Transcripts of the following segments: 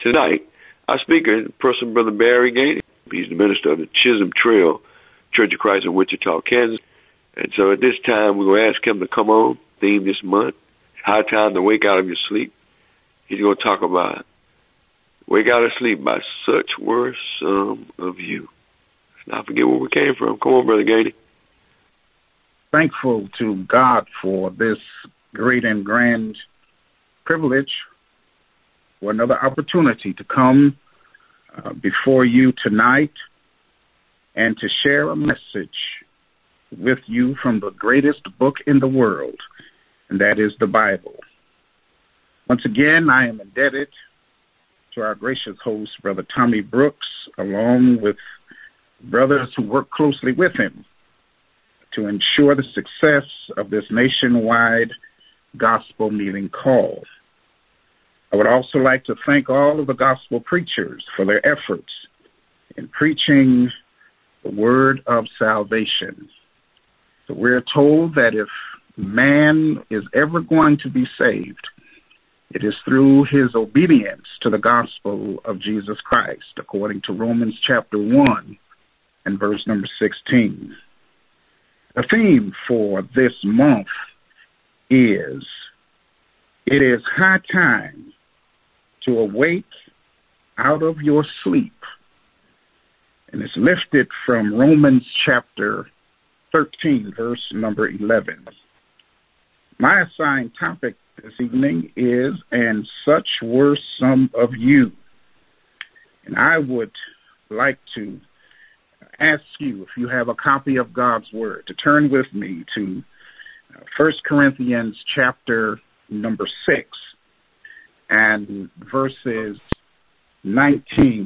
Tonight, our speaker is person Brother Barry Gainey. He's the minister of the Chisholm Trail Church of Christ in Wichita, Kansas. And so at this time, we're going to ask him to come on, theme this month, High Time to Wake Out of Your Sleep. He's going to talk about Wake Out of Sleep by Such Were Some of You. Let's not forget where we came from. Come on, Brother Gainey. Thankful to God for this great and grand privilege, for another opportunity to come before you tonight and to share a message with you from the greatest book in the world, and that is the Bible. Once again, I am indebted to our gracious host, Brother Tommy Brooks, along with brothers who work closely with him to ensure the success of this nationwide gospel meeting call. I would also like to thank all of the gospel preachers for their efforts in preaching the word of salvation. So we're told that if man is ever going to be saved, it is through his obedience to the gospel of Jesus Christ, according to Romans chapter 1 and verse number 16. The theme for this month is, it is high time to awake out of your sleep. And it's lifted from Romans chapter 13, verse number 11. My assigned topic this evening is, and such were some of you. And I would like to ask you, if you have a copy of God's Word, to turn with me to 1 Corinthians chapter number 6 and verses 9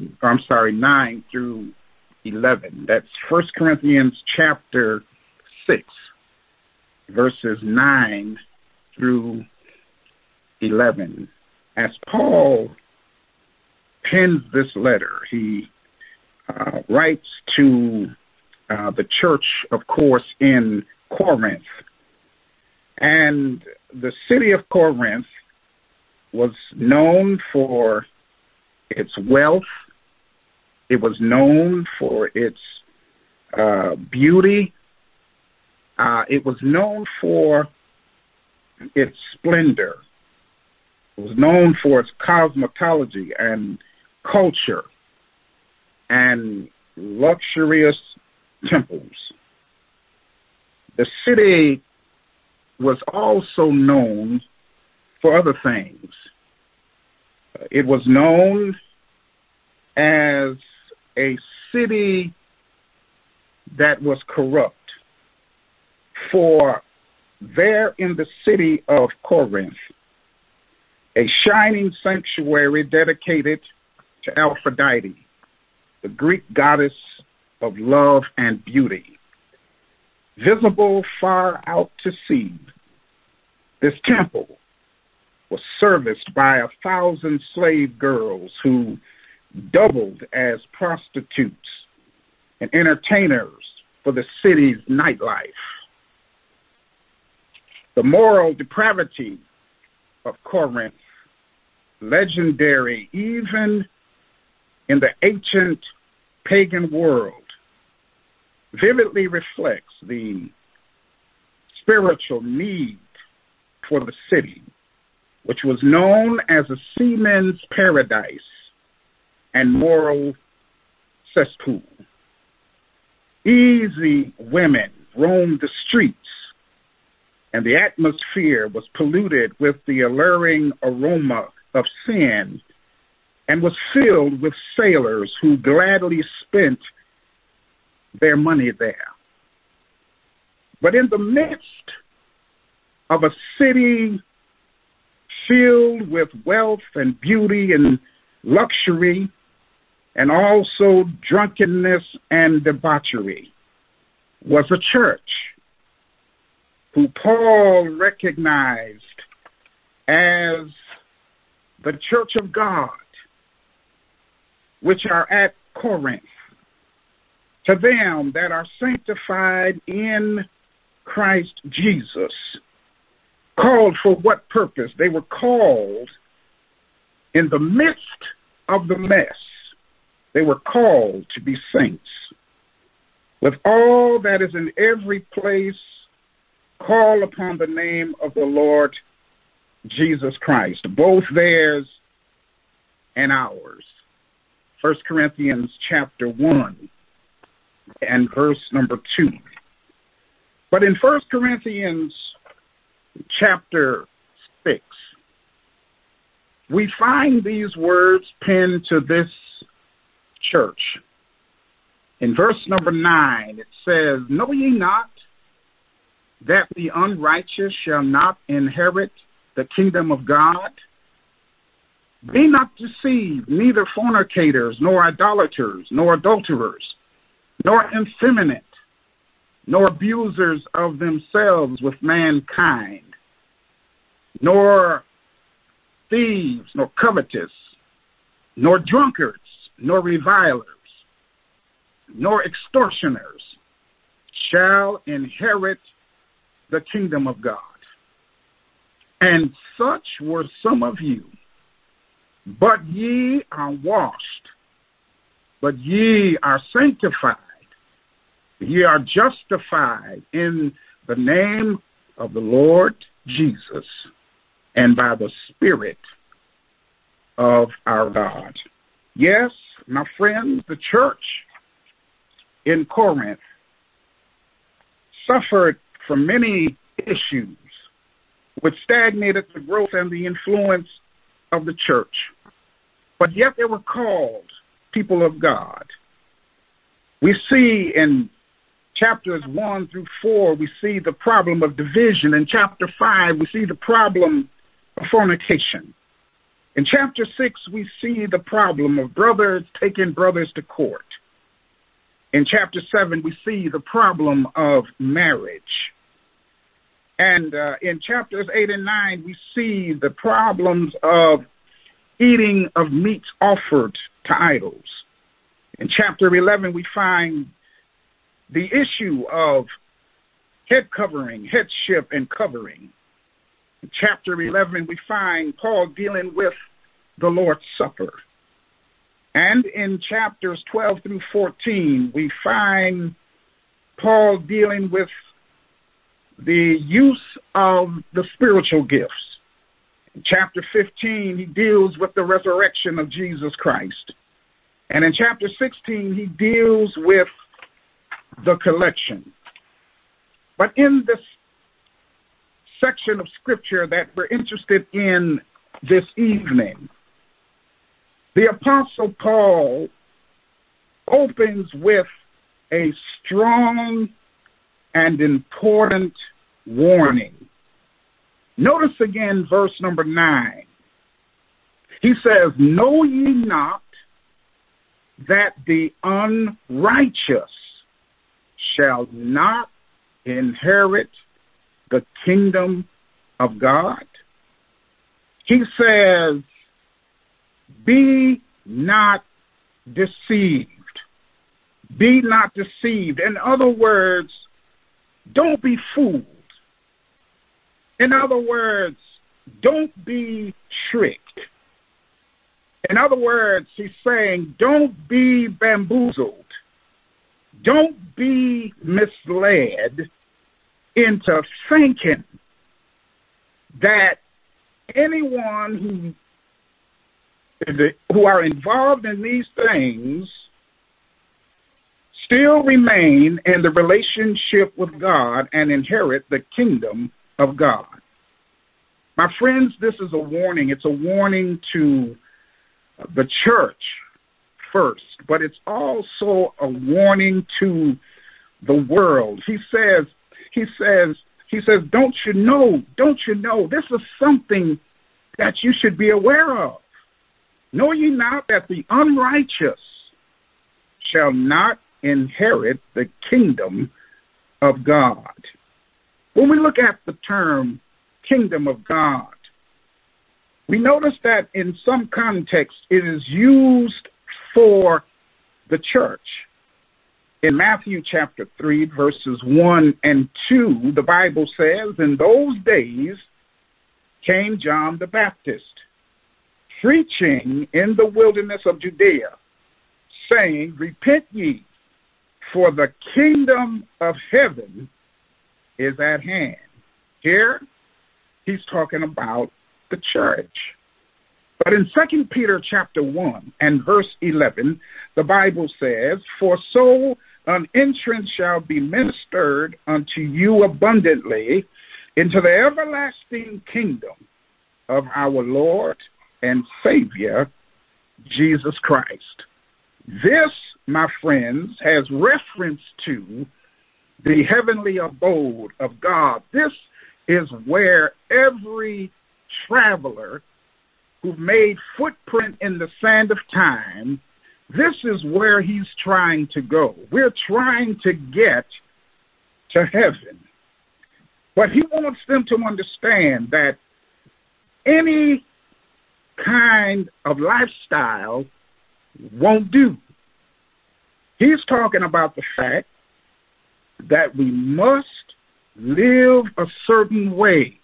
through 11. That's 1 Corinthians chapter 6, verses 9 through 11. As Paul pens this letter, he writes to the church, of course, in Corinth. And the city of Corinth was known for its wealth. It was known for its beauty. It was known for its splendor. It was known for its cosmetology and culture and luxurious temples. The city was also known for other things. It was known as a city that was corrupt. For there in the city of Corinth, a shining sanctuary dedicated to Aphrodite, the Greek goddess of love and beauty, visible far out to sea, this temple was serviced by 1,000 slave girls who doubled as prostitutes and entertainers for the city's nightlife. The moral depravity of Corinth, legendary even in the ancient pagan world, vividly reflects the spiritual need for the city, which was known as a seaman's paradise and moral cesspool. Easy women roamed the streets, and the atmosphere was polluted with the alluring aroma of sin and was filled with sailors who gladly spent their money there. But in the midst of a city filled with wealth and beauty and luxury, and also drunkenness and debauchery, was a church who Paul recognized as the church of God, which are at Corinth. To them that are sanctified in Christ Jesus. Called for what purpose? They were called in the midst of the mess, they were called to be saints. With all that is in every place, call upon the name of the Lord Jesus Christ, both theirs and ours. 1 Corinthians chapter 1 and verse number 2. But in 1 Corinthians chapter 6, we find these words penned to this church. In verse number 9, it says, "Know ye not that the unrighteous shall not inherit the kingdom of God? Be not deceived, neither fornicators, nor idolaters, nor adulterers, nor effeminate, nor abusers of themselves with mankind, nor thieves, nor covetous, nor drunkards, nor revilers, nor extortioners shall inherit the kingdom of God. And such were some of you. But ye are washed, but ye are sanctified, ye are justified in the name of the Lord Jesus and by the Spirit of our God." Yes, my friends, the church in Corinth suffered from many issues which stagnated the growth and the influence of the church. But yet they were called people of God. We see in chapters 1 through 4, we see the problem of division. In chapter 5, we see the problem of fornication. In chapter 6, we see the problem of brothers taking brothers to court. In chapter 7, we see the problem of marriage. And in chapters 8 and 9, we see the problems of eating of meats offered to idols. In chapter 11, we find the issue of head covering, headship, and covering. In chapter 11, we find Paul dealing with the Lord's Supper. And in chapters 12 through 14, we find Paul dealing with the use of the spiritual gifts. In chapter 15, he deals with the resurrection of Jesus Christ. And in chapter 16, he deals with the collection. But in this section of scripture that we're interested in this evening, the Apostle Paul opens with a strong and important warning. Notice again verse number 9. He says, "Know ye not that the unrighteous shall not inherit the kingdom of God?" He says, "Be not deceived." Be not deceived. In other words, don't be fooled. In other words, don't be tricked. In other words, he's saying, don't be bamboozled. Don't be misled into thinking that anyone who are involved in these things still remain in the relationship with God and inherit the kingdom of God. My friends, this is a warning. It's a warning to the church first, but it's also a warning to the world. He says, don't you know, this is something that you should be aware of. Know ye not that the unrighteous shall not inherit the kingdom of God? When we look at the term kingdom of God, we notice that in some contexts it is used for the church. In Matthew chapter 3, verses 1 and 2, the Bible says, "In those days came John the Baptist, preaching in the wilderness of Judea, saying, Repent ye, for the kingdom of heaven is at hand. Here, he's talking about the church. But in 2 Peter chapter 1 and verse 11, the Bible says, For so an entrance shall be ministered unto you abundantly into the everlasting kingdom of our Lord and Savior, Jesus Christ. This, my friends, has reference to the heavenly abode of God. This is where every traveler who made footprint in the sand of time, this is where he's trying to go. We're trying to get to heaven. But he wants them to understand that any kind of lifestyle won't do. He's talking about the fact that we must live a certain way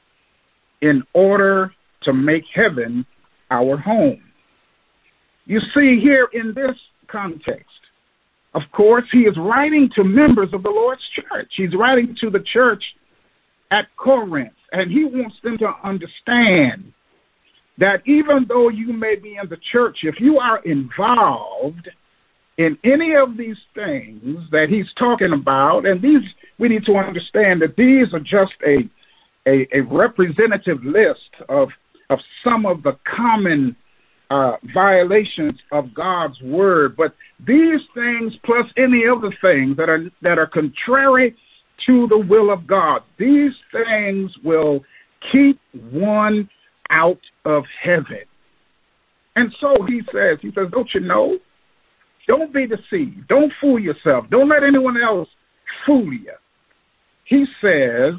in order to make heaven our home. You see, here in this context, of course, he is writing to members of the Lord's church. He's writing to the church at Corinth, and he wants them to understand that even though you may be in the church, if you are involved in any of these things that he's talking about, and these, we need to understand that these are just a representative list of some of the common violations of God's word, but these things plus any other things that are contrary to the will of God, these things will keep one out of heaven. And so he says, don't you know? Don't be deceived. Don't fool yourself. Don't let anyone else fool you. He says,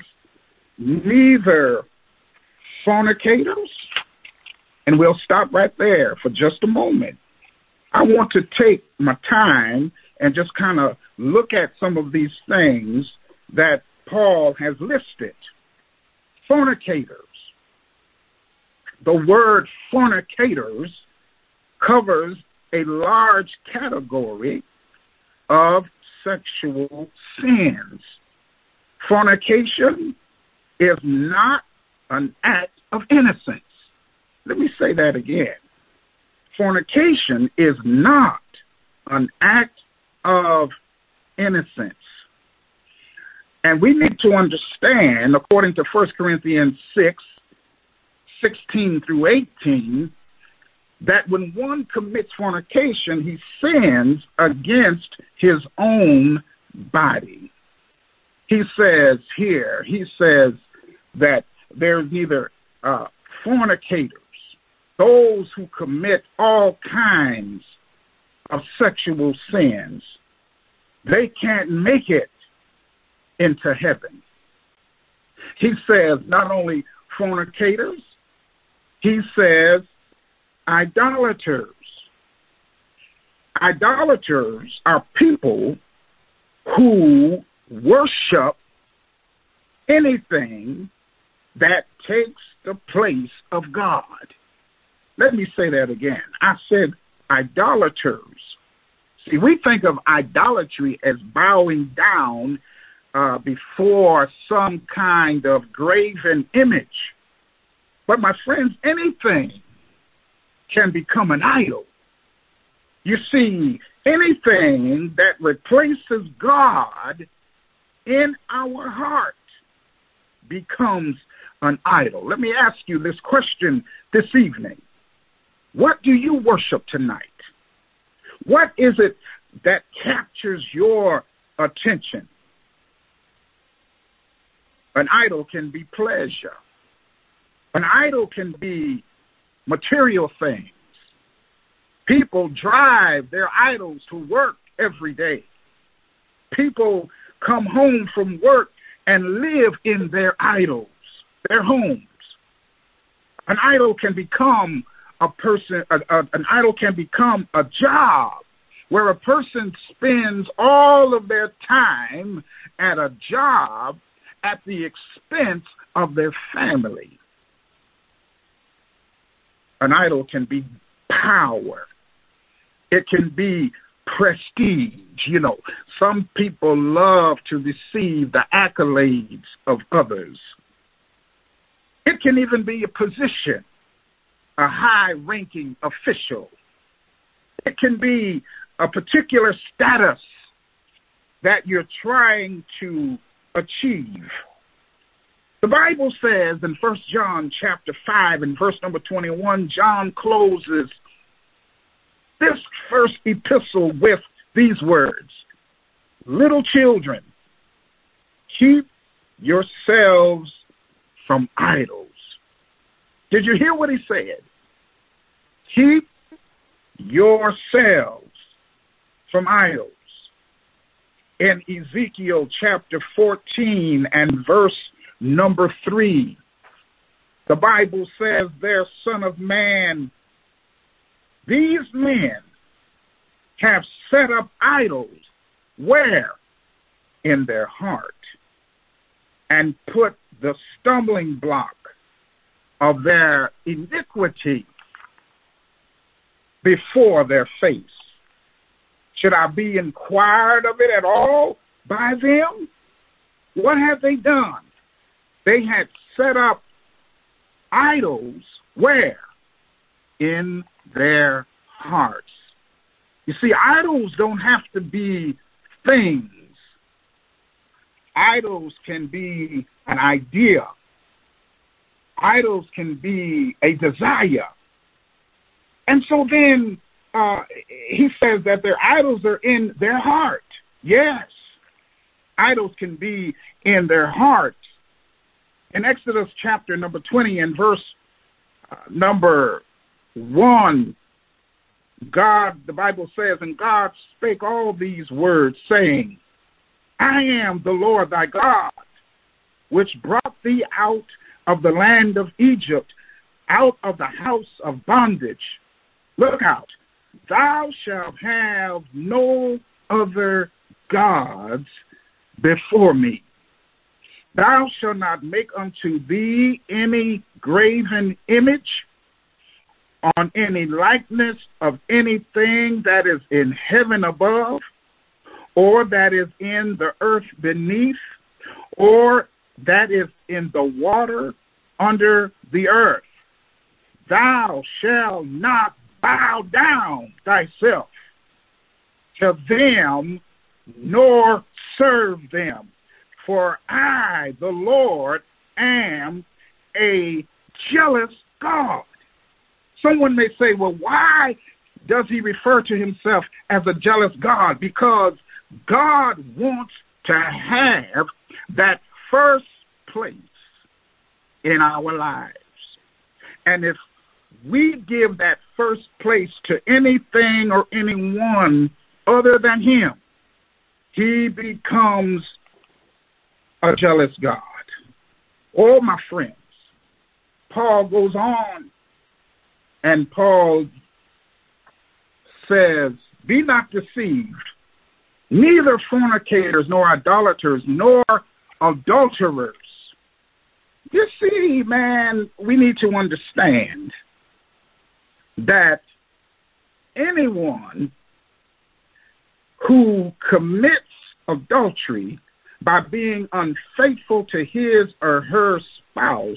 neither fornicators, and we'll stop right there for just a moment. I want to take my time and just kind of look at some of these things that Paul has listed. Fornicators. The word fornicators covers a large category of sexual sins. Fornication is not an act of innocence. Let me say that again. Fornication is not an act of innocence. And we need to understand, according to 1 Corinthians 6:16 through 18, that when one commits fornication, he sins against his own body. He says here, that there's neither fornicators, those who commit all kinds of sexual sins, they can't make it into heaven. He says not only fornicators, he says idolaters. Idolaters are people who worship anything that takes the place of God. Let me say that again. I said idolaters. See, we think of idolatry as bowing down before some kind of graven image. But my friends, anything can become an idol. You see, anything that replaces God in our heart becomes an idol. Let me ask you this question this evening. What do you worship tonight? What is it that captures your attention? An idol can be pleasure. An idol can be material things. People drive their idols to work every day. People come home from work and live in their idols, their homes. An idol can become an idol can become a job where a person spends all of their time at a job at the expense of their family. An idol can be power. It can be prestige. Some people love to receive the accolades of others. It can even be a position, a high-ranking official. It can be a particular status that you're trying to achieve. The Bible says in 1 John chapter 5 and verse number 21, John closes this first epistle with these words, "Little children, keep yourselves from idols." Did you hear what he said? Keep yourselves from idols. In Ezekiel chapter 14 and verse number 3, the Bible says there, "Son of man, these men have set up idols." Where? In their heart. And put the stumbling block of their iniquity before their face. Should I be inquired of it at all by them? What have they done? They had set up idols where? In their hearts. You see, idols don't have to be things. Idols can be an idea. Idols can be a desire. And so then he says that their idols are in their heart. Yes, idols can be in their heart. In Exodus chapter number 20 and verse number 1, the Bible says, "And God spake all these words, saying, I am the Lord thy God, which brought thee out of the land of Egypt, out of the house of bondage. Look out, thou shalt have no other gods before me. Thou shalt not make unto thee any graven image on any likeness of anything that is in heaven above, or that is in the earth beneath, or that is in the water under the earth. Thou shalt not bow down thyself to them, nor serve them. For I, the Lord, am a jealous God." Someone may say, well, why does he refer to himself as a jealous God? Because God wants to have that first place in our lives. And if we give that first place to anything or anyone other than him, he becomes a jealous God. Oh, my friends, Paul goes on, and Paul says, "Be not deceived, neither fornicators, nor idolaters, nor adulterers." You see, man, we need to understand that anyone who commits adultery by being unfaithful to his or her spouse,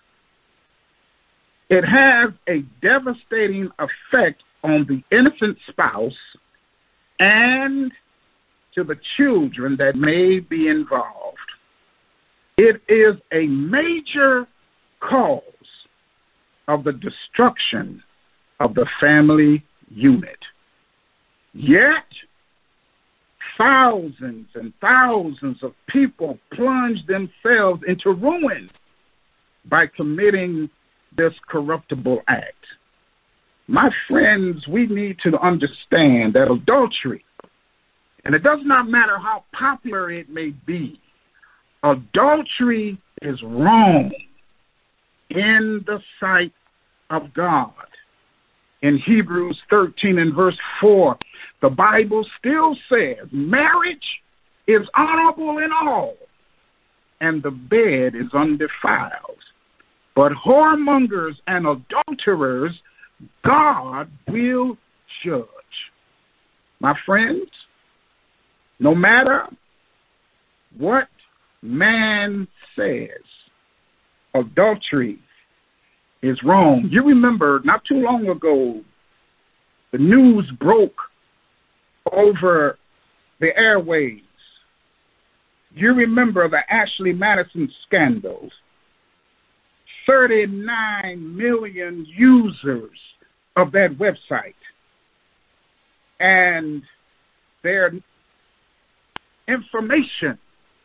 it has a devastating effect on the innocent spouse and to the children that may be involved. It is a major cause of the destruction of the family unit. Yet, thousands and thousands of people plunge themselves into ruin by committing this corruptible act. My friends, we need to understand that adultery, and it does not matter how popular it may be, adultery is wrong in the sight of God. In Hebrews 13 and verse 4, the Bible still says, marriage is honorable in all, and the bed is undefiled. But whoremongers and adulterers God will judge. My friends, no matter what man says, adultery is wrong. You remember not too long ago, the news broke over the airwaves. You remember the Ashley Madison scandal. 39 million users of that website. And their information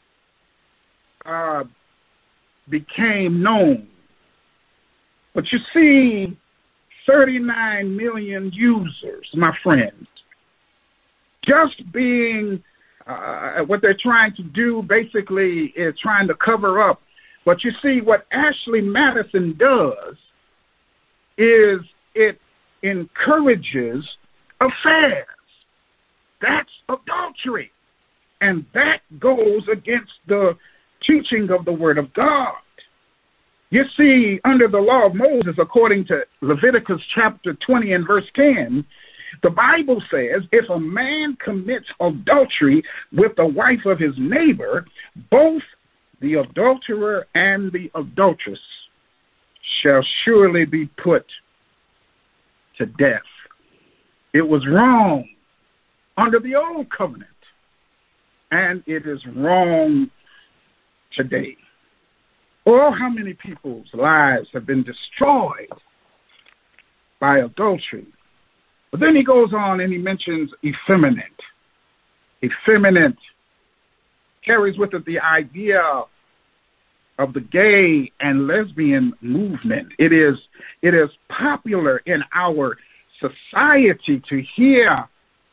became known. But you see, 39 million users, my friends, just being what they're trying to do basically is trying to cover up. But you see, what Ashley Madison does is it encourages affairs. That's adultery. And that goes against the teaching of the Word of God. You see, under the law of Moses, according to Leviticus chapter 20 and verse 10, the Bible says, if a man commits adultery with the wife of his neighbor, both the adulterer and the adulteress shall surely be put to death. It was wrong under the old covenant, and it is wrong today. Oh, how many people's lives have been destroyed by adultery. But then he goes on and he mentions effeminate. Effeminate carries with it the idea of the gay and lesbian movement. It is popular in our society to hear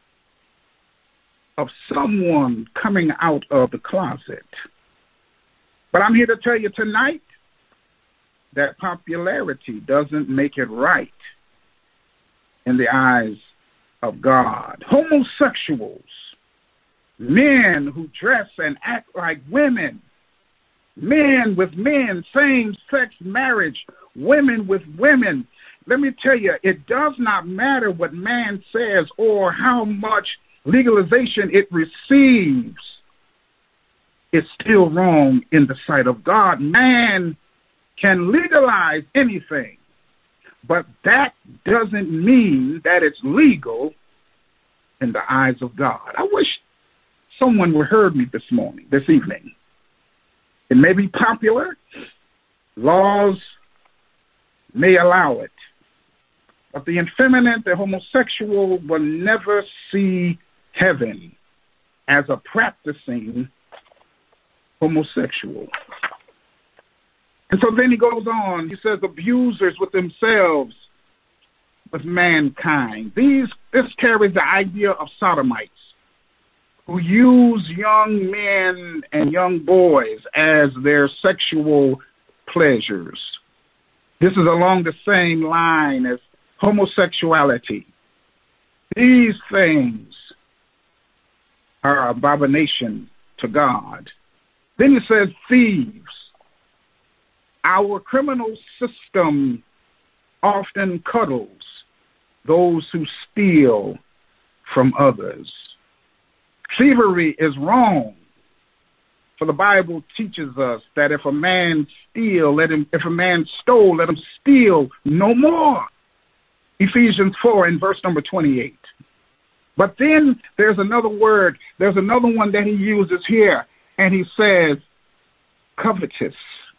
of someone coming out of the closet. But I'm here to tell you tonight that popularity doesn't make it right in the eyes of God. Homosexuals, men who dress and act like women, men with men, same-sex marriage, women with women. Let me tell you, it does not matter what man says or how much legalization it receives. It's still wrong in the sight of God. Man can legalize anything, but that doesn't mean that it's legal in the eyes of God. I wish someone would heard me this evening. It may be popular. Laws may allow it. But the effeminate, the homosexual will never see heaven as a practicing homosexual. And so then he goes on. He says, abusers with themselves, with mankind. This carries the idea of sodomites who use young men and young boys as their sexual pleasures. This is along the same line as homosexuality. These things are abomination to God. Then he says thieves. Our criminal system often cuddles those who steal from others. Thievery is wrong. For the Bible teaches us that if a man stole, let him steal no more. Ephesians 4 and verse number 28. But then there's another word, there's another one that he uses here, and he says, covetous.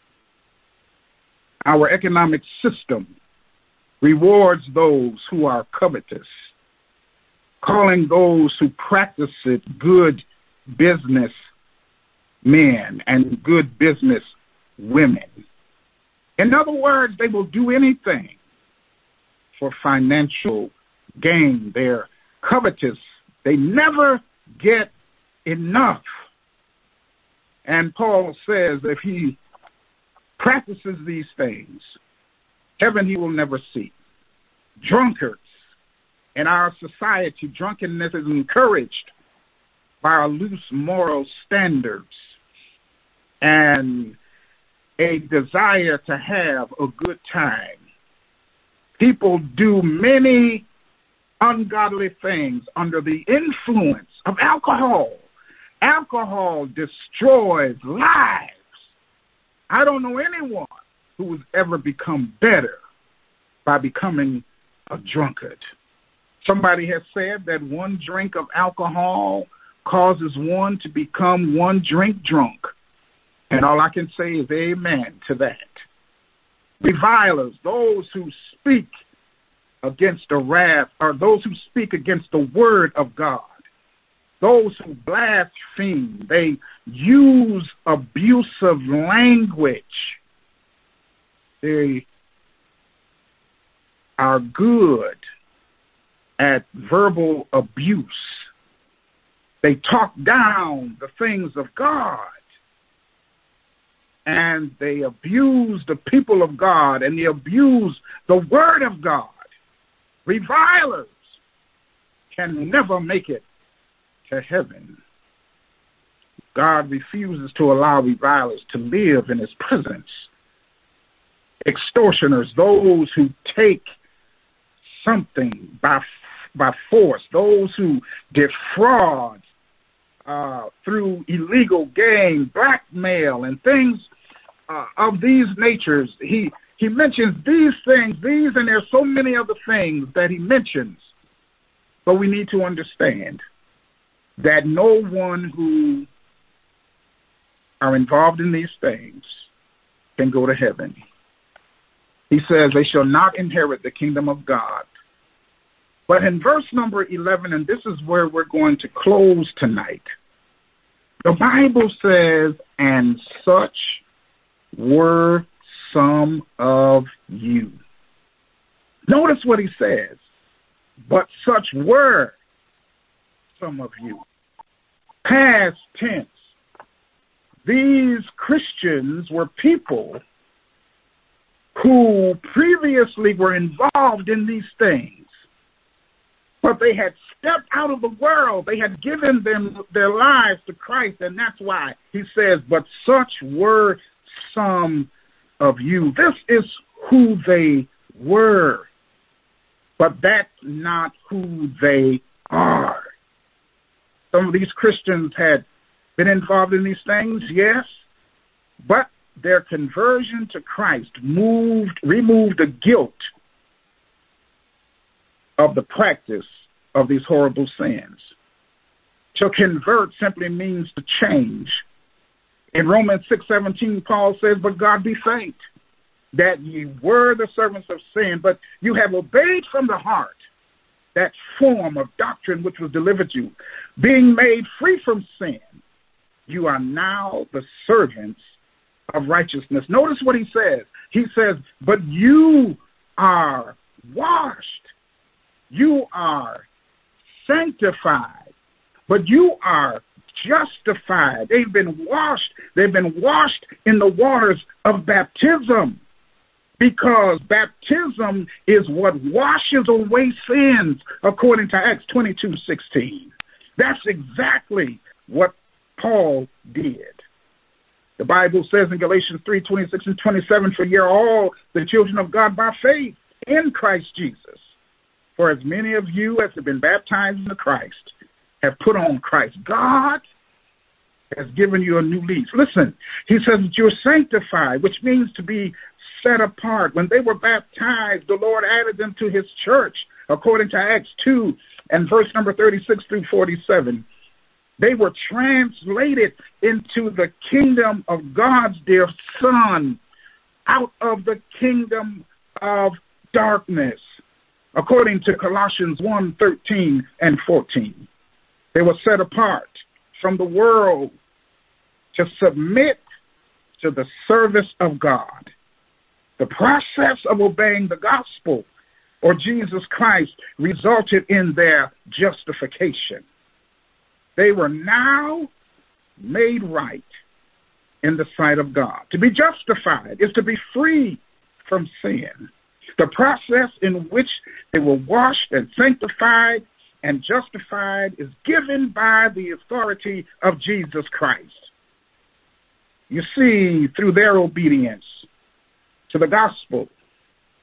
Our economic system rewards those who are covetous, calling those who practice it good business men and good business women. In other words, they will do anything for financial gain. They're covetous. They never get enough. And Paul says if he practices these things, heaven he will never see. Drunkards. In our society, drunkenness is encouraged by our loose moral standards and a desire to have a good time. People do many ungodly things under the influence of alcohol. Alcohol destroys lives. I don't know anyone who has ever become better by becoming a drunkard. Somebody has said that one drink of alcohol causes one to become one drink drunk. And all I can say is amen to that. Revilers, those who speak against the wrath, or those who speak against the word of God, those who blaspheme, they use abusive language. They are good at verbal abuse. They talk down the things of God, and they abuse the people of God, and they abuse the word of God. Revilers can never make it to heaven. God refuses to allow revilers to live in his presence. Extortioners, those who take something by force, those who defraud through illegal gain, blackmail, and things of these natures. He mentions these things, and there's so many other things that he mentions. But we need to understand that no one who are involved in these things can go to heaven. He says they shall not inherit the kingdom of God. But in verse number 11, and this is where we're going to close tonight, the Bible says, and such were some of you. Notice what he says, but such were some of you. Past tense. These Christians were people who previously were involved in these things, but they had stepped out of the world. They had given them their lives to Christ, and that's why he says, but such were some of you. This is who they were, but that's not who they are. Some of these Christians had been involved in these things, yes, but their conversion to Christ removed the guilt of the practice of these horrible sins. To convert simply means to change. In Romans 6:17, Paul says, but God be thanked that ye were the servants of sin, but you have obeyed from the heart that form of doctrine which was delivered you. Being made free from sin, you are now the servants of righteousness. Notice what he says. He says, but you are washed. You are sanctified, but you are justified. They've been washed. They've been washed in the waters of baptism, because baptism is what washes away sins, according to Acts 22:16. That's exactly what Paul did. The Bible says in Galatians 3:26 and 27, for ye are all the children of God by faith in Christ Jesus. For as many of you as have been baptized into Christ have put on Christ. God has given you a new lease. Listen, he says that you're sanctified, which means to be set apart. When they were baptized, the Lord added them to his church, according to Acts 2 and verse number 36 through 47. They were translated into the kingdom of God's dear Son, out of the kingdom of darkness, according to Colossians 1:13 and 14. They were set apart from the world to submit to the service of God. The process of obeying the gospel or Jesus Christ resulted in their justification. They were now made right in the sight of God. To be justified is to be free from sin. The process in which they were washed and sanctified and justified is given by the authority of Jesus Christ. You see, through their obedience to the gospel,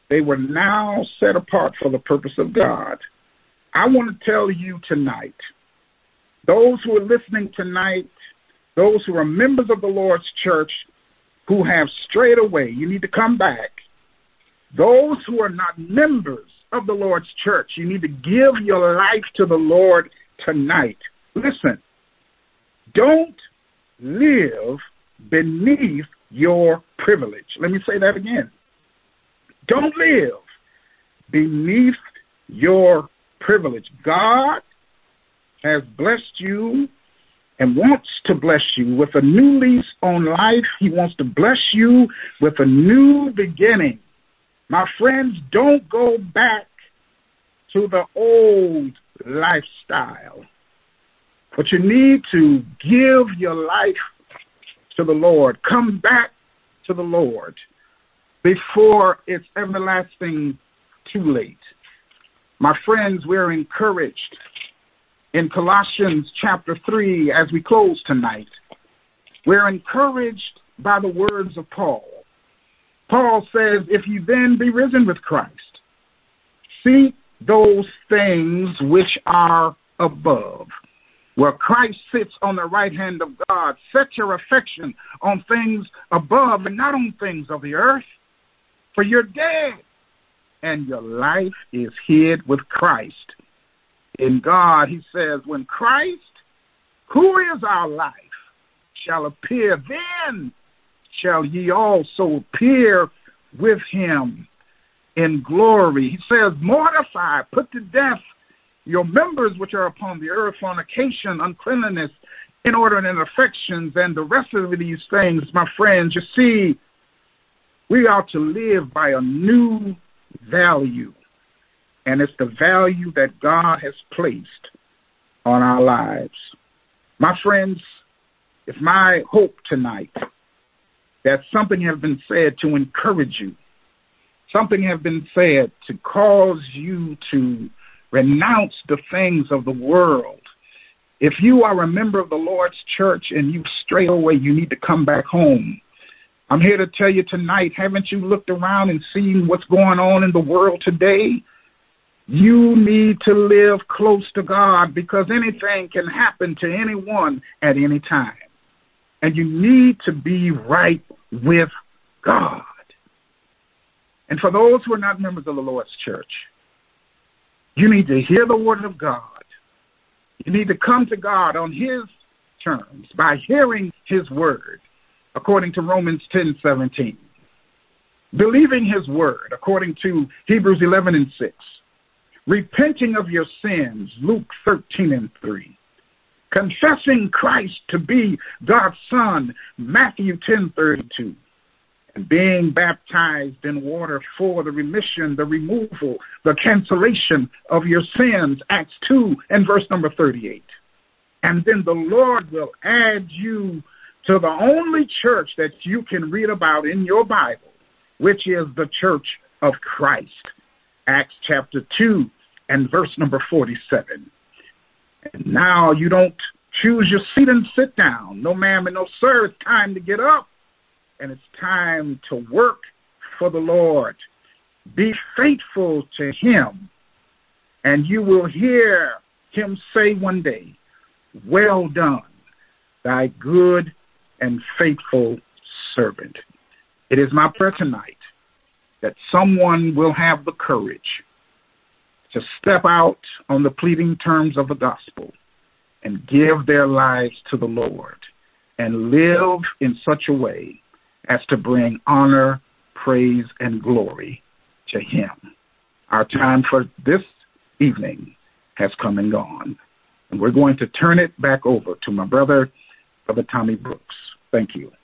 They were now set apart for the purpose of God. I want to tell you tonight, those who are listening tonight, those who are members of the Lord's church who have strayed away, you need to come back. Those who are not members of the Lord's church, you need to give your life to the Lord tonight. Listen, don't live beneath your privilege. Let me say that again. Don't live beneath your privilege. God has blessed you and wants to bless you with a new lease on life. He wants to bless you with a new beginning. My friends, don't go back to the old lifestyle. But you need to give your life to the Lord. Come back to the Lord before it's everlasting too late. My friends, we're encouraged in Colossians chapter 3 as we close tonight. We're encouraged by the words of Paul. Paul says, if you then be risen with Christ, seek those things which are above, where Christ sits on the right hand of God. Set your affection on things above and not on things of the earth, for you're dead, and your life is hid with Christ in God. He says, when Christ, who is our life, shall appear, then shall ye also appear with him in glory. He says, mortify, put to death your members which are upon the earth, fornication, uncleanness, inordinate affections, and the rest of these things, my friends. You see, we are to live by a new value, and it's the value that God has placed on our lives. My friends, it's my hope tonight that something has been said to encourage you. Something has been said to cause you to renounce the things of the world. If you are a member of the Lord's church and you stray away, you need to come back home. I'm here to tell you tonight, haven't you looked around and seen what's going on in the world today? You need to live close to God, because anything can happen to anyone at any time. And you need to be right with God. And for those who are not members of the Lord's church, you need to hear the word of God. You need to come to God on his terms by hearing his word, according to Romans 10:17. Believing his word, according to Hebrews 11:6. Repenting of your sins, Luke 13:3. Confessing Christ to be God's Son, Matthew 10:32. And being baptized in water for the remission, the removal, the cancellation of your sins, Acts 2 and verse number 38. And then the Lord will add you to the only church that you can read about in your Bible, which is the Church of Christ, Acts chapter 2 and verse number 47. And now you don't choose your seat and sit down. No, ma'am, and no, sir. It's time to get up. And it's time to work for the Lord. Be faithful to him, and you will hear him say one day, well done, thy good and faithful servant. It is my prayer tonight that someone will have the courage to step out on the pleading terms of the gospel and give their lives to the Lord and live in such a way as to bring honor, praise, and glory to him. Our time for this evening has come and gone, and we're going to turn it back over to my brother, Brother Tommy Brooks. Thank you.